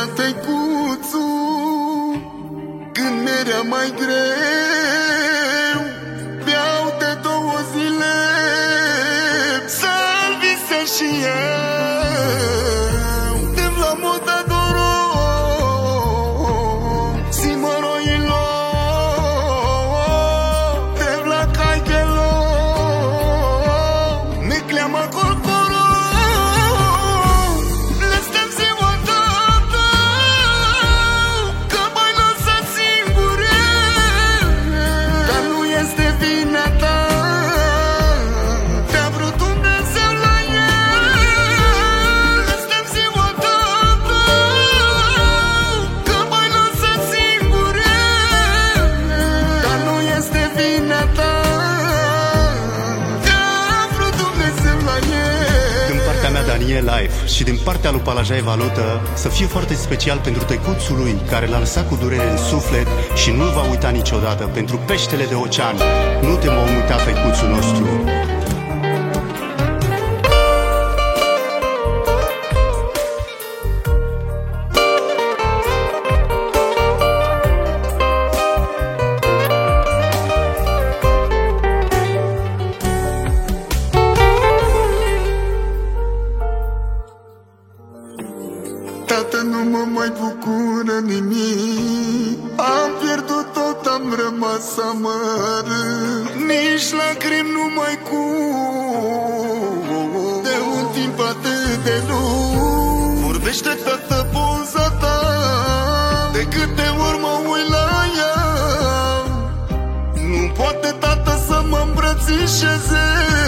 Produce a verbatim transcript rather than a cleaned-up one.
era tăicuțul, când mi-era mai greu, beau de două zile să-l visez și eu. Tem la moda doro, simoroilo, tem la caigelo, ne cleama corcoro, le stem ziua tată, că m-ai lăsat singure, dar nu este vina ta, te-a vrut Dumnezeu la el. Le stem ziua tată, că m-ai lăsat singure, dar nu este vina ta, te-a vrut Dumnezeu la el. Din partea mea, Daniel Life, și din partea lui Palajai Valută, să fie foarte special pentru tăicuțul lui, care l-a lăsat cu durere în suflet și nu-l va uita niciodată. Pentru peștele de ocean, nu te vom uita, tăicuțul nostru. Tată, nu mă mai bucură nimic, am pierdut tot, am rămas amărât, nici lacrimi nu mai curg de un timp atât de lung. Vorbește, tată, poza ta, de câte ori mă uit la ea, nu poate, tată, să mă îmbrățișeze.